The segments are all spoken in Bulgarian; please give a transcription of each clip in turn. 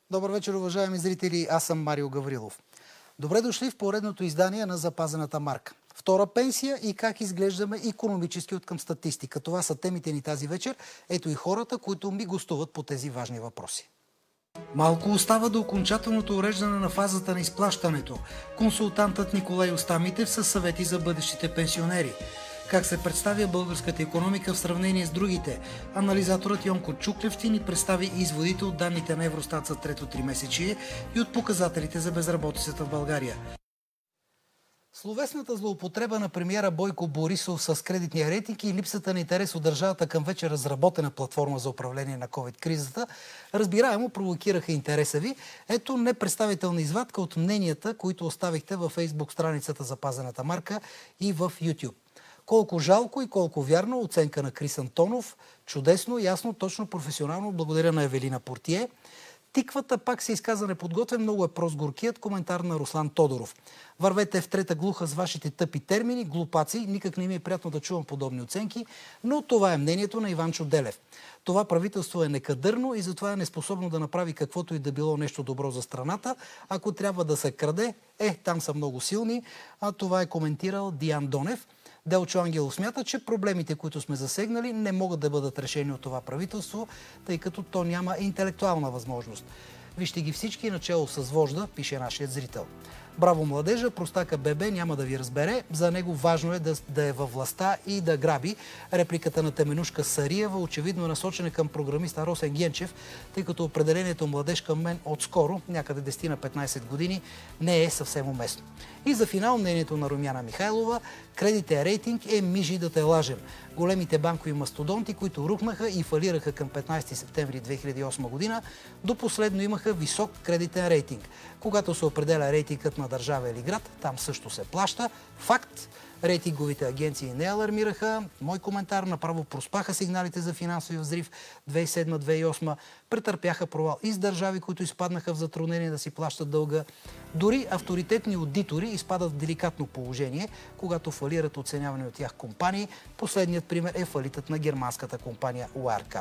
Добър вечер, уважаеми зрители. Аз съм Марио Гаврилов. Добре дошли в поредното издание на Запазената марка. Втора пенсия и как изглеждаме икономически откъм статистика. Това са темите ни тази вечер. Ето и хората, които ми гостуват по тези важни въпроси. Малко остава до окончателното уреждане на фазата на изплащането. Консултантът Николай Остамитев със съвети за бъдещите пенсионери. Как се представя българската икономика в сравнение с другите? Анализаторът Йонко Чуклев ще ни представи изводите от данните на Евростат за трето тримесечие и от показателите за безработицата в България. Словесната злоупотреба на премиера Бойко Борисов с кредитния рейтинг и липсата на интерес от държавата към вече разработена платформа за управление на COVID-кризата разбираемо провокираха интереса ви. Ето непредставителна извадка от мненията, които оставихте във Фейсбук страницата Запазената марка и в YouTube. Колко жалко и колко вярно, оценка на Крис Антонов. Чудесно, ясно, точно, професионално. Благодаря на Евелина Портие. Тиквата пак се изказа неподготвен, много е прост горкият. Коментар на Руслан Тодоров. Вървете в трета глуха с вашите тъпи термини, глупаци. Никак не ми е приятно да чувам подобни оценки, но това е мнението на Иванчо Делев. Това правителство е некадърно и затова е неспособно да направи каквото и да било нещо добро за страната. Ако трябва да се краде, там са много силни. А това е коментирал Диан Донев. Делчо Ангелов смята, че проблемите, които сме засегнали, не могат да бъдат решени от това правителство, тъй като то няма интелектуална възможност. Вижте ги всички начало с вожда, пише нашият зрител. Браво младежа, простака бебе няма да ви разбере. За него важно е да е във властта и да граби. Репликата на Теменушка Сариева очевидно е насочена към програмиста Росен Генчев, тъй като определението младеж към мен отскоро, някъде 10 на 15 години, не е съвсем уместно. И за финал мнението на Румяна Михайлова: кредитен рейтинг е мижи да те лажем. Големите банкови мастодонти, които рухнаха и фалираха към 15 септември 2008 година, до последно имаха висок кредитен рейтинг. Когато се определя рейтингът на държава или град, там също се плаща. Факт. Рейтинговите агенции не алармираха. Мой коментар: направо проспаха сигналите за финансови взрив 2007-2008. Претърпяха провал и с държави, които изпаднаха в затруднение да си плащат дълга. Дори авторитетни аудитори изпадат в деликатно положение, когато фалират оценявани от тях компании. Последният пример е фалитът на германската компания Wirecard.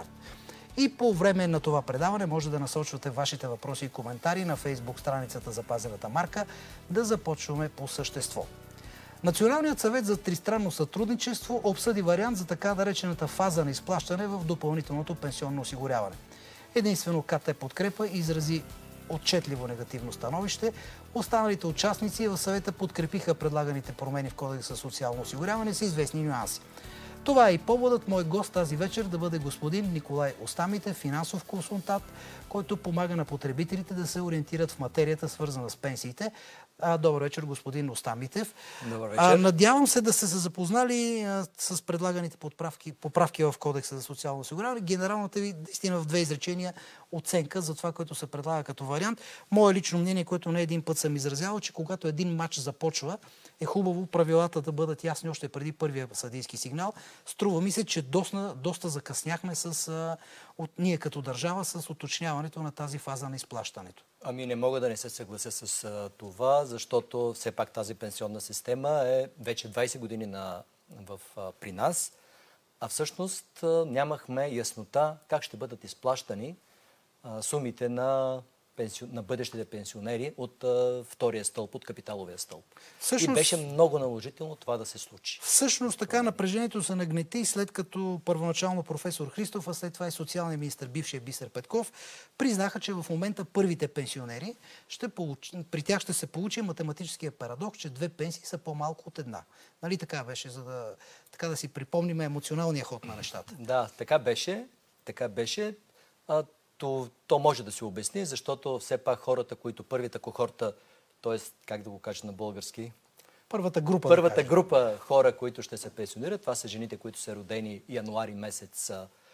И по време на това предаване може да насочвате вашите въпроси и коментари на Фейсбук страницата Запазената марка. Да започваме по същество. Националният съвет за тристранно сътрудничество обсъди вариант за така наречената фаза на изплащане в допълнителното пенсионно осигуряване. Единствено КТ Подкрепа изрази отчетливо негативно становище. Останалите участници в съвета подкрепиха предлаганите промени в Кодекса за социално осигуряване с известни нюанси. Това е и поводът мой гост тази вечер да бъде господин Николай Остамитев, финансов консултант, който помага на потребителите да се ориентират в материята, свързана с пенсиите. Добър вечер, господин Остамитев. Добър вечер. Надявам се да сте се запознали с предлаганите поправки в Кодекса за социално осигуряване. Генералната ви, наистина, в две изречения оценка за това, което се предлага като вариант. Мое лично мнение, което не един път съм изразявал, че когато един матч започва, е хубаво правилата да бъдат ясни още преди първия съдийски сигнал. Струва ми се, че доста закъсняхме ние като държава с уточняването на тази фаза на изплащането. Ами не мога да не се съглася с това, защото все пак тази пенсионна система е вече 20 години при нас, а всъщност нямахме яснота как ще бъдат изплащани сумите на бъдещите пенсионери от втория стълб, от капиталовия стълб. И беше много наложително това да се случи. Всъщност така напрежението се нагнети, след като първоначално професор Христов, а след това и социалният министър, бившия Бисер Петков, признаха, че в момента първите пенсионери при тях ще се получи математическия парадокс, че две пенсии са по-малко от една. Нали така беше, за да си припомним емоционалния ход на нещата? Да, така беше. То може да се обясни, защото все пак хората, които първата кохорта, т.е. как да го кажа на български? Първата група хора, които ще се пенсионират, това са жените, които са родени януари месец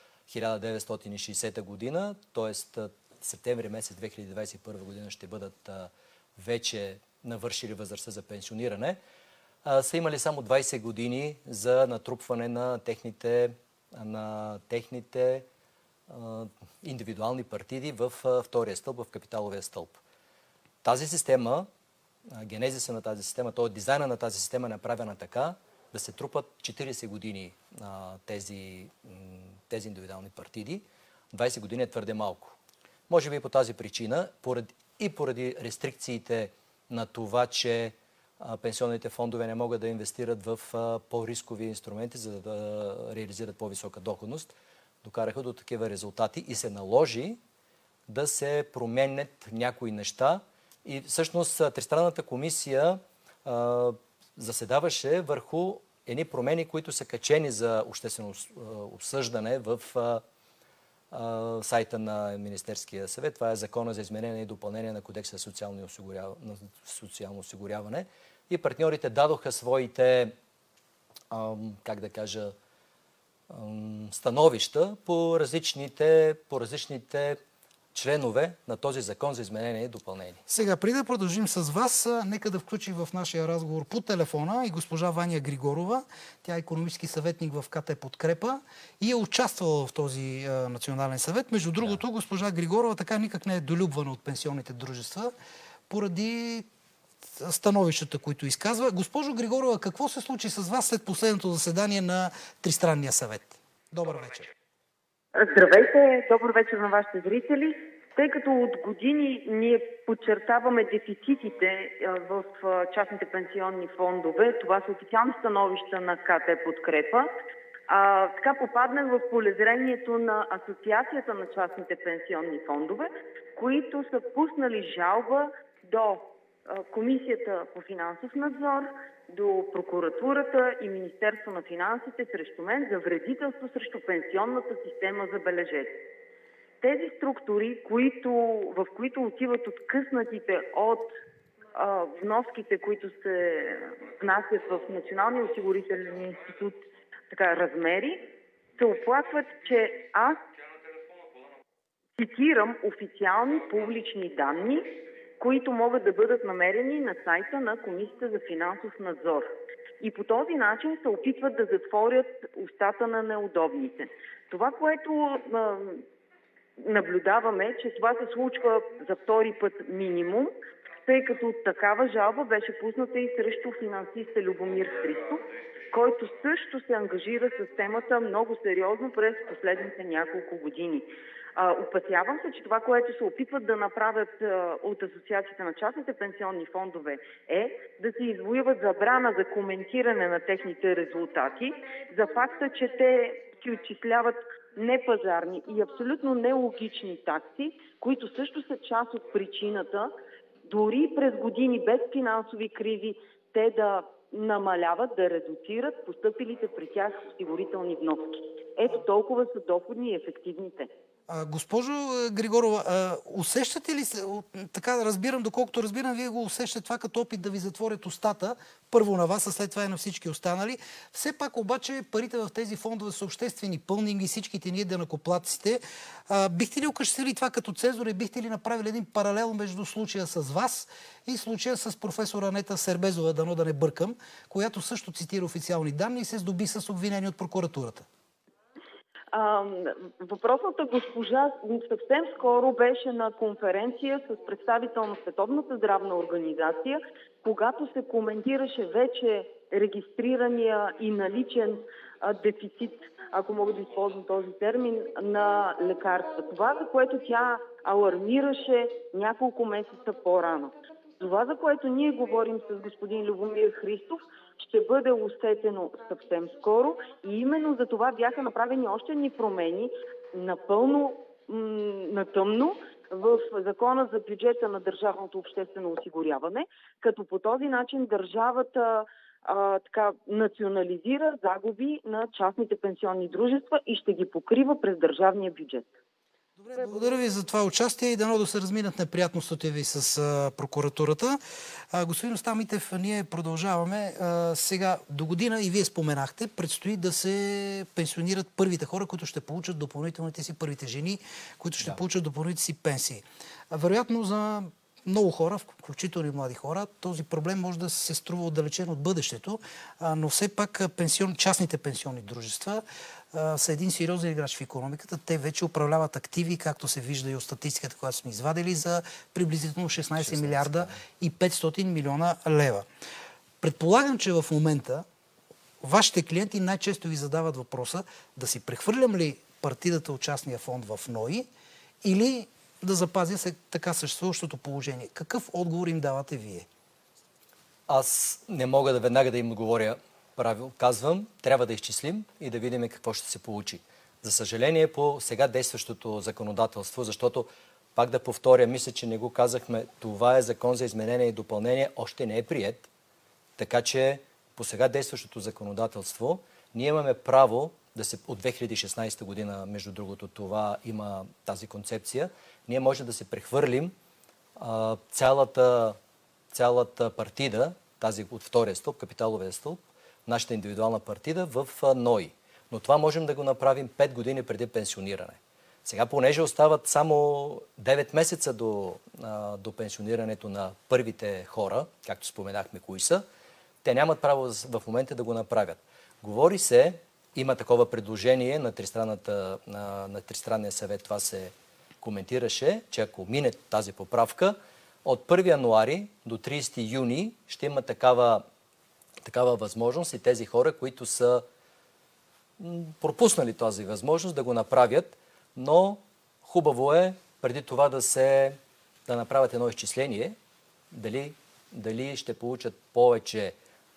1960 година, т.е. септември месец 2021 година ще бъдат вече навършили възрастта за пенсиониране, са имали само 20 години за натрупване на техните индивидуални партиди в втория стълб, в капиталовия стълб. Тази система, генезиса на тази система, т.е. дизайна на тази система е направена така, да се трупат 40 години тези индивидуални партиди. 20 години е твърде малко. Може би по тази причина и поради рестрикциите на това, че пенсионните фондове не могат да инвестират в по-рискови инструменти, за да реализират по-висока доходност, докараха до такива резултати и се наложи да се променят някои неща. И всъщност Тристранната комисия заседаваше върху едни промени, които са качени за обществено обсъждане в сайта на Министерския съвет. Това е Закона за изменение и допълнение на Кодекса за социално осигуряване. И партньорите дадоха своите, становища по различните членове на този закон за изменение и допълнение. Сега, преди да продължим с вас, нека да включим в нашия разговор по телефона и госпожа Ваня Григорова. Тя е икономически съветник в КТ Подкрепа и е участвала в този национален съвет. Между другото, госпожа Григорова така никак не е долюбвана от пенсионните дружества поради становищата, които изказва. Госпожо Григорова, какво се случи с вас след последното заседание на Тристранния съвет? Добър вечер. Здравейте, добър вечер на вашите зрители. Тъй като от години ние подчертаваме дефицитите в частните пенсионни фондове, това са официални становища на КТ Подкрепа, така попаднах в полезрението на Асоциацията на частните пенсионни фондове, които са пуснали жалба до Комисията по финансов надзор, до прокуратурата и Министерство на финансите срещу мен за вредителство срещу пенсионната система, забележете. Тези структури, в които отиват откъснатите от вноските, които се внасят в Националния осигурителен институт, размери, се оплакват, че аз цитирам официални публични данни, които могат да бъдат намерени на сайта на Комисията за финансов надзор. И по този начин се опитват да затворят устата на неудобните. Това, което наблюдаваме, че това се случва за втори път минимум, тъй като такава жалба беше пусната и срещу финансиста Любомир Христов, който също се ангажира с темата много сериозно през последните няколко години. Опасявам се, че това, което се опитват да направят от Асоциацията на частните пенсионни фондове, е да се извоюват забрана за коментиране на техните резултати, за факта, че те си отчисляват непазарни и абсолютно нелогични такси, които също са част от причината, дори през години без финансови кризи, те да намаляват, да редуцират постъпилите при тях осигурителни вноски. Ето толкова са доходни и ефективните. Госпожо Григорова, усещате ли се, така разбирам, доколкото разбирам, вие го усещате това като опит да ви затворят устата, първо на вас, а след това и на всички останали. Все пак обаче парите в тези фондове са обществени, пълни ги всичките ние данъкоплатците. Бихте ли окачествили това като цензура и бихте ли направили един паралел между случая с вас и случая с професор Анета Сербезова, дано да не бъркам, която също цитира официални данни и се здоби с обвинение от прокуратурата? Въпросната госпожа съвсем скоро беше на конференция с представител на Световната здравна организация, когато се коментираше вече регистрирания и наличен дефицит, ако мога да използвам този термин, на лекарства. Това, за което тя алармираше няколко месеца по-рано. Това, за което ние говорим с господин Любомир Христов, ще бъде усетено съвсем скоро и именно за това бяха направени още едни промени напълно на тъмно в Закона за бюджета на държавното обществено осигуряване, като по този начин държавата национализира загуби на частните пенсионни дружества и ще ги покрива през държавния бюджет. Добре, благодаря ви за това участие и дано да се разминат неприятностите ви с прокуратурата. Господин Остап Митев, ние продължаваме. Сега до година, и вие споменахте, предстои да се пенсионират първите хора, които ще получат допълнителните си, първите жени, които ще получат допълнителните си пенсии. Вероятно за много хора, включително и млади хора, този проблем може да се струва отдалечен от бъдещето, но все пак частните пенсионни дружества са един сериозен играч в икономиката. Те вече управляват активи, както се вижда и от статистиката, която сме извадили, за приблизително 16 милиарда и 500 милиона лева. Предполагам, че в момента вашите клиенти най-често ви задават въпроса да си прехвърлям ли партидата от частния фонд в НОИ или да запазя така съществуващото положение. Какъв отговор им давате вие? Аз не мога веднага да им отговоря правилно. Казвам, трябва да изчислим и да видим какво ще се получи. За съжаление, по сега действащото законодателство, защото, пак да повторя, мисля, че не го казахме, това е закон за изменение и допълнение, още не е приет. Така че по сега действащото законодателство ние имаме право от 2016 година, между другото, това има тази концепция, ние може да се прехвърлим цялата партида, тази от втория стълб, капиталовия стълб, нашата индивидуална партида в НОИ. Но това можем да го направим 5 години преди пенсиониране. Сега, понеже остават само 9 месеца до пенсионирането на първите хора, както споменахме кои са, те нямат право в момента да го направят. Говори се, има такова предложение на Тристранния съвет, това се коментираше, че ако мине тази поправка, от 1 януари до 30 юни ще има такава възможност и тези хора, които са пропуснали тази възможност да го направят, но хубаво е преди това да направят едно изчисление, дали ще получат повече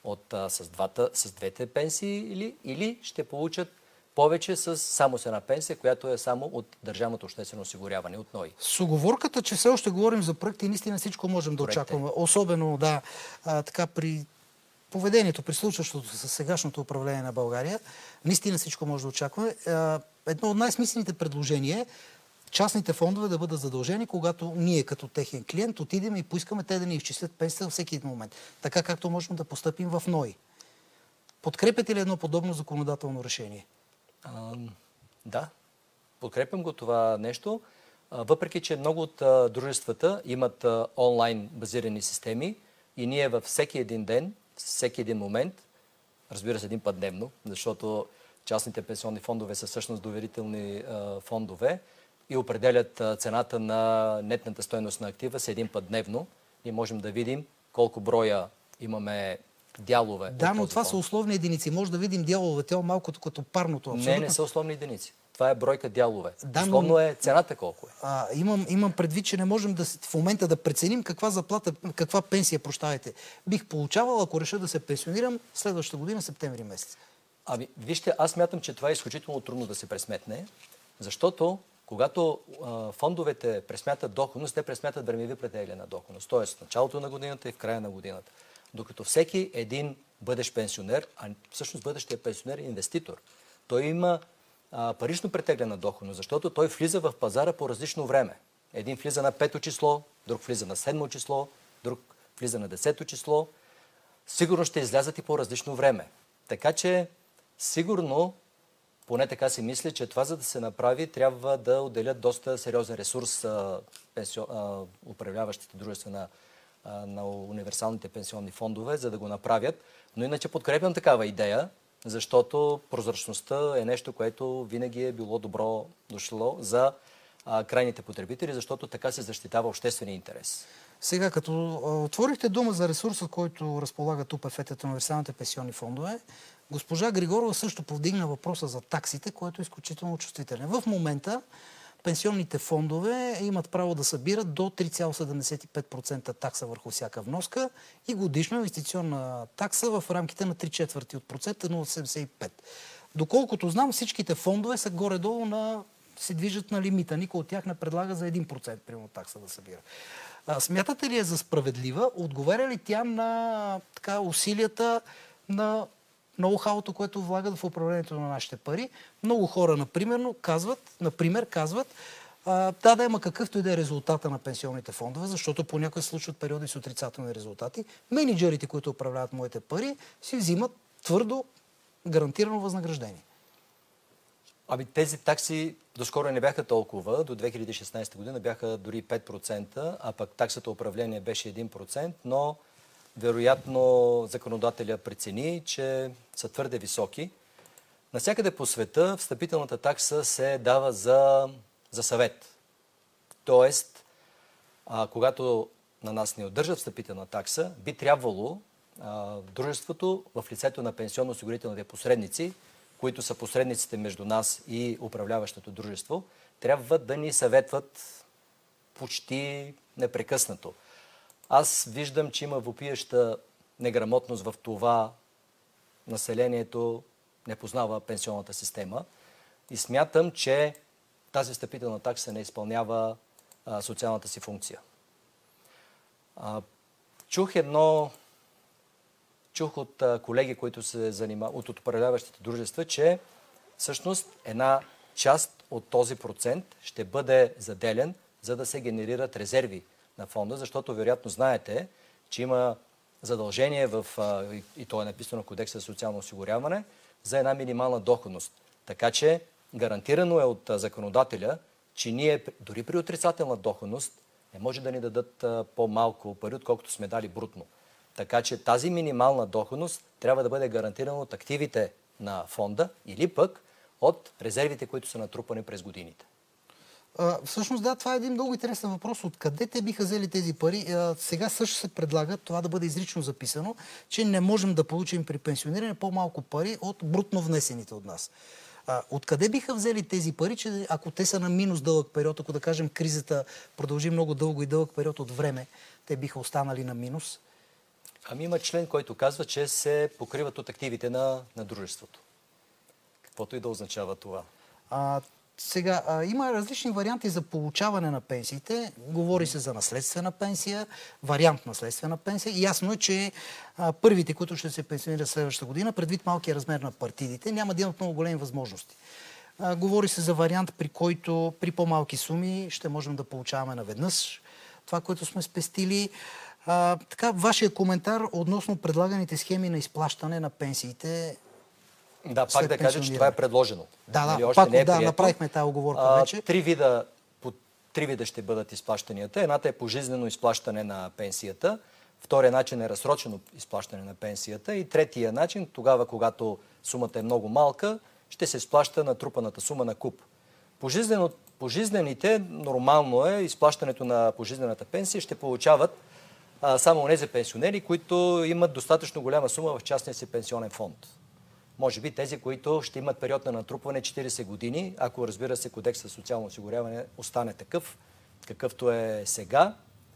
с двете пенсии или ще получат повече само с една пенсия, която е само от Държавното обществено осигуряване, от НОИ. С уговорката, че все още говорим за проекти и наистина всичко можем да очакваме. Особено, така при поведението, при случващото с сегашното управление на България, наистина всичко може да очакваме. Едно от най-смислените предложения е частните фондове да бъдат задължени, когато ние като техен клиент отидем и поискаме те да ни изчислят пенсията във всеки един момент. Така както можем да постъпим в НОИ. Подкрепяте ли едно подобно законодателно решение? Да, подкрепям го това нещо, въпреки че много от дружествата имат онлайн базирани системи и ние във всеки един ден, всеки един момент, разбира се, един път дневно, защото частните пенсионни фондове са всъщност доверителни фондове и определят цената на нетната стойност на актива с един път дневно. Ние можем да видим колко броя имаме дялове. Да, но това са условни единици. Може да видим дяловете малкото като парното. Абсолютно. Не са условни единици. Това е бройка дялове. Условно е цената колко е. Имам предвид, че не можем в момента да преценим каква пенсия, бих получавал, ако реша да се пенсионирам следващата година, септември месец. Вижте, аз мятам, че това е изключително трудно да се пресметне, защото когато фондовете пресмятат доходност, те пресмятат времеви претегли на доходност, т.е. в началото на годината и в края на годината. Докато всеки един бъдещ пенсионер, а всъщност бъдещия пенсионер е инвеститор, той има парично претеглена доходност, защото той влиза в пазара по различно време. Един влиза на 5-то число, друг влиза на 7-то число, друг влиза на 10-то число. Сигурно ще излязат и по различно време. Така че, сигурно, поне така си мисля, че това, за да се направи, трябва да отделят доста сериозен ресурс управляващите дружества на универсалните пенсионни фондове, за да го направят. Но иначе подкрепям такава идея, защото прозрачността е нещо, което винаги е било добро дошло за крайните потребители, защото така се защитава обществения интерес. Сега, като отворихте дума за ресурса, който разполагат УПФ-тата на универсалните пенсионни фондове, госпожа Григорова също повдигна въпроса за таксите, който е изключително чувствителен. В момента пенсионните фондове имат право да събират до 3,75% такса върху всяка вноска и годишна инвестиционна такса в рамките на 3/4% 0,75%. Доколкото знам, всичките фондове са горе-долу се движат на лимита. Никой от тях не предлага за 1% примерно такса да събира. Смятате ли за справедлива? Отговаря ли тя на усилията на ноу-хауто, което влагат в управлението на нашите пари? Много хора, например, казват, да, ама какъвто и да е резултата на пенсионните фондове, защото понякога се случват периоди с отрицателни резултати. Мениджърите, които управляват моите пари, си взимат твърдо гарантирано възнаграждение. Тези такси доскоро не бяха толкова. До 2016 година бяха дори 5%, а пък таксата управление беше 1%, но вероятно законодателя прецени, че са твърде високи. Навсякъде по света встъпителната такса се дава за съвет. Тоест, когато на нас не удържат встъпителна такса, би трябвало дружеството в лицето на пенсионно-осигурителните посредници, които са посредниците между нас и управляващото дружество, трябва да ни съветват почти непрекъснато. Аз виждам, че има въпиеща неграмотност в това населението не познава пенсионната система и смятам, че тази встъпителна такса не изпълнява социалната си функция. Чух от колеги, които се занимават, от управляващите дружества, че всъщност една част от този процент ще бъде заделен, за да се генерират резерви на фонда, защото вероятно знаете, че има задължение и то е написано в Кодекса за социално осигуряване, за една минимална доходност. Така че гарантирано е от законодателя, че ние дори при отрицателна доходност не може да ни дадат по-малко пари, отколкото сме дали брутно. Така че тази минимална доходност трябва да бъде гарантирана от активите на фонда или пък от резервите, които са натрупани през годините. Всъщност, да, това е един много интересен въпрос. Откъде те биха взели тези пари? Сега също се предлага това да бъде изрично записано, че не можем да получим при пенсиониране по-малко пари от брутно внесените от нас. Откъде биха взели тези пари, че ако те са на минус дълъг период, ако да кажем кризата продължи много дълго и дълъг период от време, те биха останали на минус? Има член, който казва, че се покриват от активите на дружеството. Каквото и да означава това. Сега, има различни варианти за получаване на пенсиите. Говори се за наследствена пенсия, вариант наследствена пенсия. И ясно е, че първите, които ще се пенсионират следващата година, предвид малкия размер на партидите, няма да имат много големи възможности. Говори се за вариант, при който при по-малки суми ще можем да получаваме наведнъж това, което сме спестили. Така, вашия коментар относно предлаганите схеми на изплащане на пенсиите. Да, пак да кажа, че това е предложено. Направихме тази оговорка вече. По три вида ще бъдат изплащанията. Едната е пожизнено изплащане на пенсията. Втория начин е разсрочено изплащане на пенсията. И третия начин, тогава, когато сумата е много малка, ще се изплаща натрупаната сума на куп. Пожизнените, нормално е, изплащането на пожизнената пенсия ще получават само онези пенсионери, които имат достатъчно голяма сума в частния си пенсионен фонд. Може би тези, които ще имат период на натрупване 40 години, ако разбира се Кодекс за социално осигуряване остане такъв, какъвто е сега.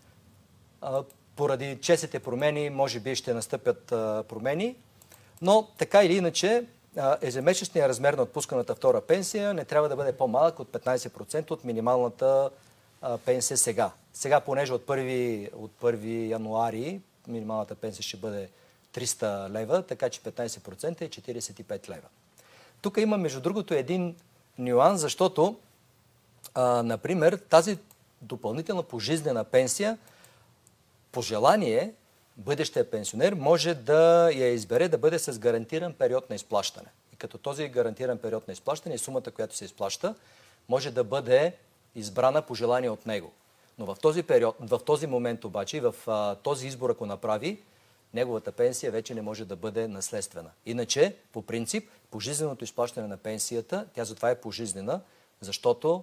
Поради честите промени, може би ще настъпят промени, но така или иначе ежемесечният размер на отпусканата втора пенсия не трябва да бъде по-малък от 15% от минималната пенсия сега. Сега, понеже от 1 януари минималната пенсия ще бъде 300 лева, така че 15% е 45 лева. Тук има, между другото, един нюанс, защото, например, тази допълнителна пожизнена пенсия, по желание, бъдещия пенсионер може да я избере да бъде с гарантиран период на изплащане. И като този гарантиран период на изплащане и сумата, която се изплаща, може да бъде избрана по желание от него. Но в този момент обаче и в този избор, ако направи, неговата пенсия вече не може да бъде наследствена. Иначе, по принцип, пожизненото изплащане на пенсията, тя затова е пожизнена, защото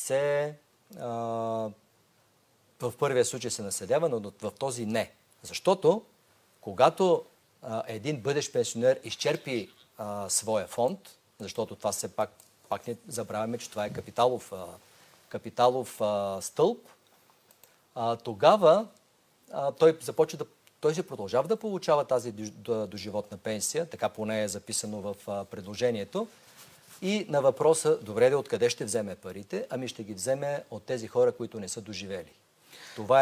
в първия случай се наследява, но в този не. Защото, когато един бъдещ пенсионер изчерпи своя фонд, защото това все пак не забравяме, че това е капиталов стълб, тогава той ще продължава да получава тази доживотна пенсия, така поне е записано в предложението. И на въпроса, добре, откъде ще вземе парите? Ами ще ги вземе от тези хора, които не са доживели. Това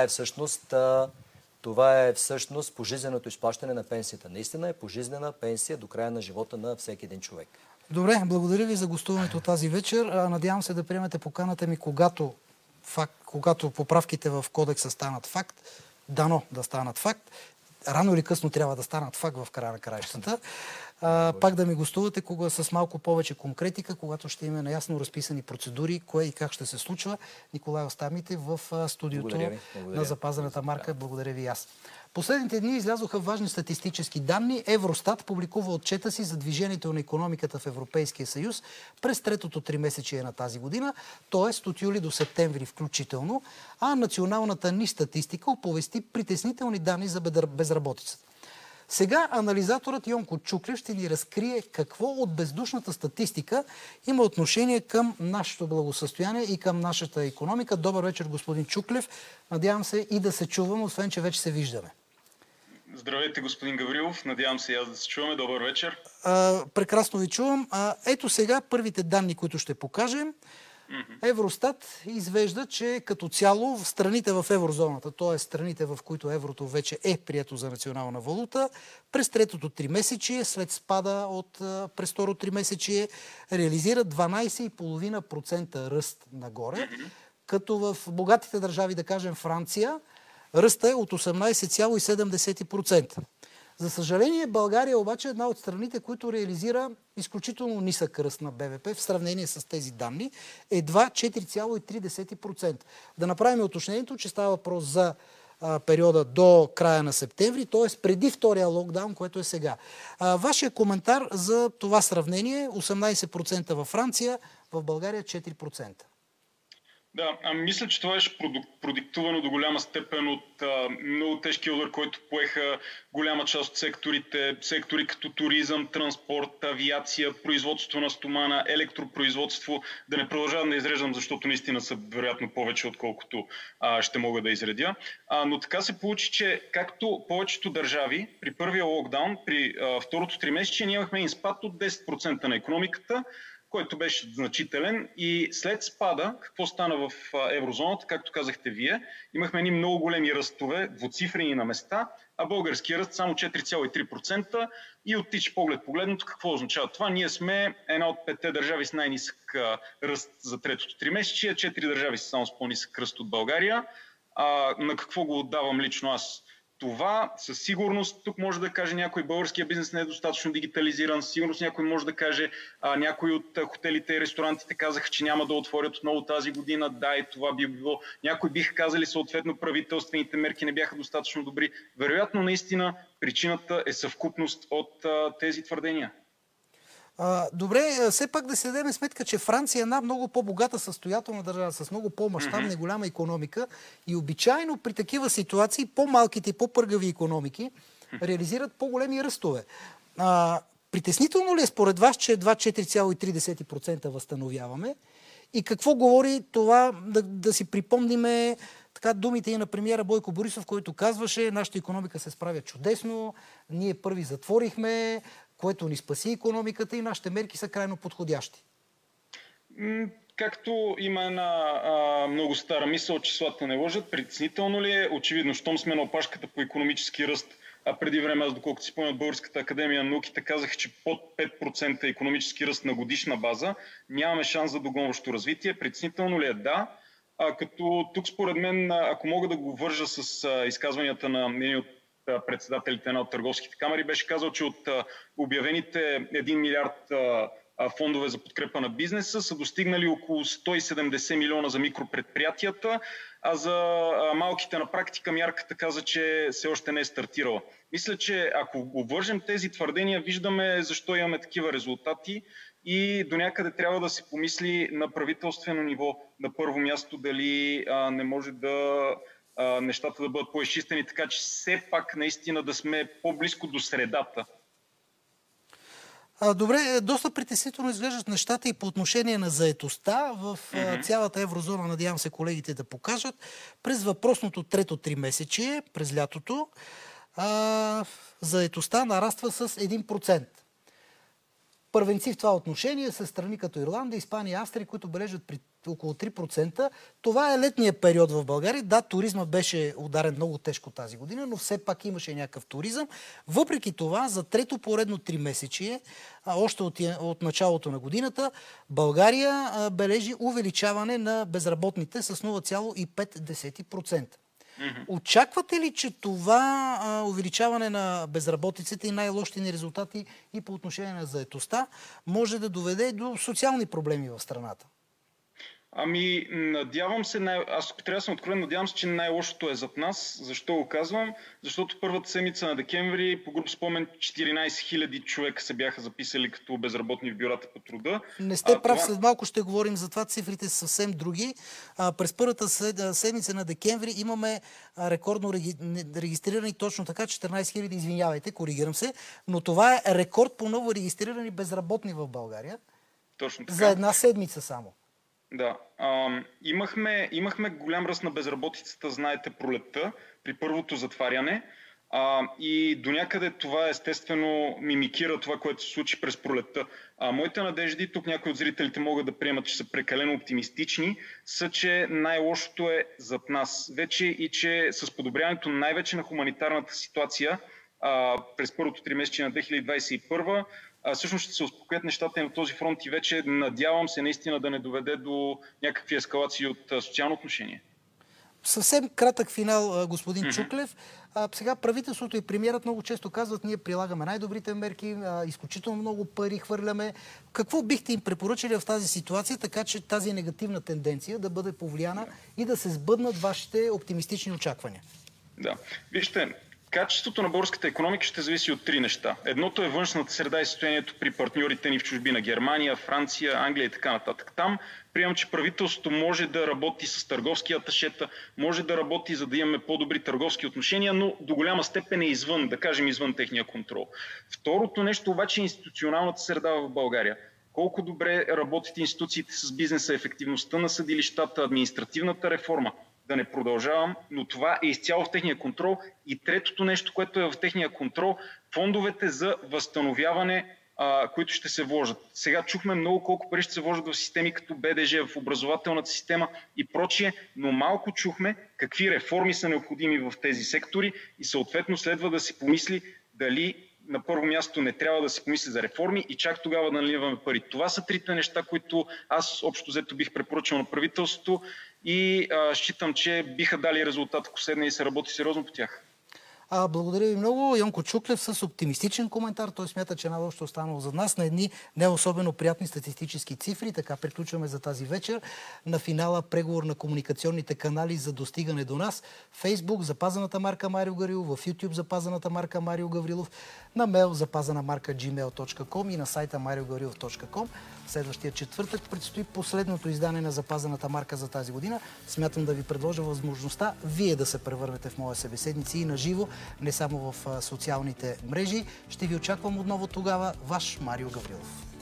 е всъщност пожизненото изплащане на пенсията. Наистина е пожизнена пенсия до края на живота на всеки един човек. Добре, благодаря ви за гостуването тази вечер. Надявам се да приемете поканата ми, когато поправките в кодекса станат факт. Дано да станат факт. Рано или късно трябва да станат факт в края на краищата. Пак да ми гостувате с малко повече конкретика, когато ще имаме наясно разписани процедури, кое и как ще се случва. Николай Остамите в студиото на запазената марка. Благодаря ви и аз. Последните дни излязоха важни статистически данни. Евростат публикува отчета си за движението на икономиката в Европейския съюз през третото тримесечие на тази година, т.е. от юли до септември включително, а националната ни статистика оповести притеснителни данни за безработицата. Сега анализаторът Йонко Чуклев ще ни разкрие какво от бездушната статистика има отношение към нашето благосъстояние и към нашата икономика. Добър вечер, господин Чуклев. Надявам се и да се чувам, освен че вече се виждаме. Здравейте, господин Гаврилов. Надявам се и аз да се чуваме. Добър вечер. Прекрасно ви чувам. Ето сега първите данни, които ще покажем. Евростат извежда, че като цяло в страните в еврозоната, т.е. страните, в които еврото вече е прието за национална валута, през третото тримесечие, след спада през второ тримесечие, реализират 12,5% ръст нагоре, като в богатите държави, да кажем Франция, ръста е от 18,7%. За съжаление, България обаче е една от страните, които реализира изключително нисък ръст на БВП в сравнение с тези данни, едва 4,3%. Да направим уточнението, че става въпрос за периода до края на септември, т.е. преди втория локдаун, което е сега. Вашия коментар за това сравнение: 18% във Франция, в България 4%. Да, мисля, че това беше продиктувано до голяма степен от много тежкия удар, който поеха голяма част от секторите. Сектори като туризъм, транспорт, авиация, производство на стомана, електропроизводство. Да не продължавам да изреждам, защото наистина са вероятно повече, отколкото ще мога да изредя. Но така се получи, че както повечето държави при първия локдаун, при второто тримесечие, ние имахме спад от 10% на икономиката, който беше значителен, и след спада, какво стана в еврозоната, както казахте вие, имахме едни много големи ръстове, двуцифрени на места, а българския ръст само 4,3%, и от тич поглед погледното какво означава това? Ние сме една от 5 държави с най-нисък ръст за третото тримесечие, 4 държави са само с по-нисък ръст от България. На какво го отдавам лично аз? Това със сигурност, тук може да каже някой, българския бизнес не е достатъчно дигитализиран, със сигурност някой може да каже, някои от хотелите и ресторантите казаха, че няма да отворят отново тази година, да, и това би било. Някои биха казали, съответно правителствените мерки не бяха достатъчно добри. Вероятно, наистина, причината е съвкупност от тези твърдения. Добре, все пак да си дадем сметка, че Франция е една много по-богата състоятелна държава, с много по-мащабна и голяма икономика, и обичайно при такива ситуации по-малките и по-пъргави икономики реализират по-големи ръстове. Притеснително ли е според вас, че едва 4,3% възстановяваме? И какво говори това, да си припомниме така думите и на премиера Бойко Борисов, който казваше: нашата икономика се справя чудесно, ние първи затворихме, което ни спаси икономиката, и нашите мерки са крайно подходящи. Както има една много стара мисъл, числата не лъжат, притеснително ли е? Очевидно, щом сме на опашката по икономически ръст, преди време, аз доколкото си спомням, от Българската академия на науките казаха, че под 5% икономически ръст на годишна база нямаме шанс за догонващо развитие. Притеснително ли е? Да. Като тук според мен, ако мога да го вържа с изказванията на един от председателите на търговските камери, беше казал, че от обявените 1 милиард фондове за подкрепа на бизнеса са достигнали около 170 милиона за микропредприятията, а за малките на практика мярката каза, че все още не е стартирала. Мисля, че ако обвържем тези твърдения, виждаме защо имаме такива резултати, и до някъде трябва да се помисли на правителствено ниво на първо място дали не може нещата да бъдат по-изчистени, така че все пак наистина да сме по-близко до средата. Добре, доста притеснително изглеждат нещата и по отношение на заетостта в цялата еврозона. Надявам се колегите да покажат. През въпросното трето тримесечие, през лятото, заетостта нараства с 1%. Първенци в това отношение са страни като Ирландия, Испания, Австрия, които бележат при около 3%. Това е летният период в България. Да, туризма беше ударен много тежко тази година, но все пак имаше някакъв туризъм. Въпреки това, за трето поредно тримесечие, още от началото на годината, България бележи увеличаване на безработните с 0,5%. Очаквате ли, че това увеличаване на безработицата и най-лошите ни резултати и по отношение на заетостта може да доведе до социални проблеми в страната? Ами, надявам се, аз трябва да съм откровен, надявам се, че най-лошото е зад нас. Защо го казвам? Защото първата седмица на декември, по груб спомен, 14 000 човека се бяха записали като безработни в бюрата по труда. Не сте прав, след малко ще говорим за това, цифрите са съвсем други. През първата седмица на декември имаме рекордно регистрирани точно така, 14 000, извинявайте, коригирам се, но това е рекорд по ново регистрирани безработни в България. Точно така. За една седмица само. Да. Имахме голям ръст на безработицата, знаете, пролетта, при първото затваряне. И до някъде това естествено мимикира това, което се случи през пролетта. Моите надежди, тук някои от зрителите могат да приемат, че са прекалено оптимистични, са, че най-лошото е зад нас. Вече и че с подобряването най-вече на хуманитарната ситуация през първото тримесечие на 2021 всъщност ще се успокоят нещата на този фронт и вече надявам се наистина да не доведе до някакви ескалации от социално отношение. Съвсем кратък финал, господин Чуклев. Сега правителството и премиерът много често казват, ние прилагаме най-добрите мерки, изключително много пари хвърляме. Какво бихте им препоръчали в тази ситуация, така че тази негативна тенденция да бъде повлияна и да се сбъднат вашите оптимистични очаквания? Да. Вижте, качеството на българската икономика ще зависи от три неща. Едното е външната среда и състоянието при партньорите ни в чужбина, Германия, Франция, Англия и така нататък. Там приемам, че правителството може да работи с търговски аташета, може да работи, за да имаме по-добри търговски отношения, но до голяма степен е извън, да кажем, извън техния контрол. Второто нещо обаче е институционалната среда в България. Колко добре работят институциите с бизнеса, ефективността на съдилищата, административната реформа. Да не продължавам, но това е изцяло в техния контрол. И третото нещо, което е в техния контрол, фондовете за възстановяване, които ще се вложат. Сега чухме много колко пари ще се вложат в системи като БДЖ, в образователната система и прочие, но малко чухме какви реформи са необходими в тези сектори и съответно следва да се помисли дали на първо място не трябва да се помисли за реформи и чак тогава да наливаме пари. Това са трите неща, които аз общо взето бих препоръчал на правителството и считам, че биха дали резултат, ако седне и се работи сериозно по тях. Благодаря ви много. Йонко Чуклев с оптимистичен коментар. Той смята, че най-лошото е останало за нас на едни не особено приятни статистически цифри. Така приключваме за тази вечер. На финала преговор на комуникационните канали за достигане до нас. Фейсбук, запазената марка Марио Гаврилов, в YouTube запазената марка Марио Гаврилов, на мейл запазена марка gmail.com и на сайта mariogavrilov.com. Следващия четвъртък предстои последното издание на запазената марка за тази година. Смятам да ви предложа възможността вие да се превърнете в моя събеседници и на живо, не само в социалните мрежи. Ще ви очаквам отново тогава. Ваш Марио Гаврилов.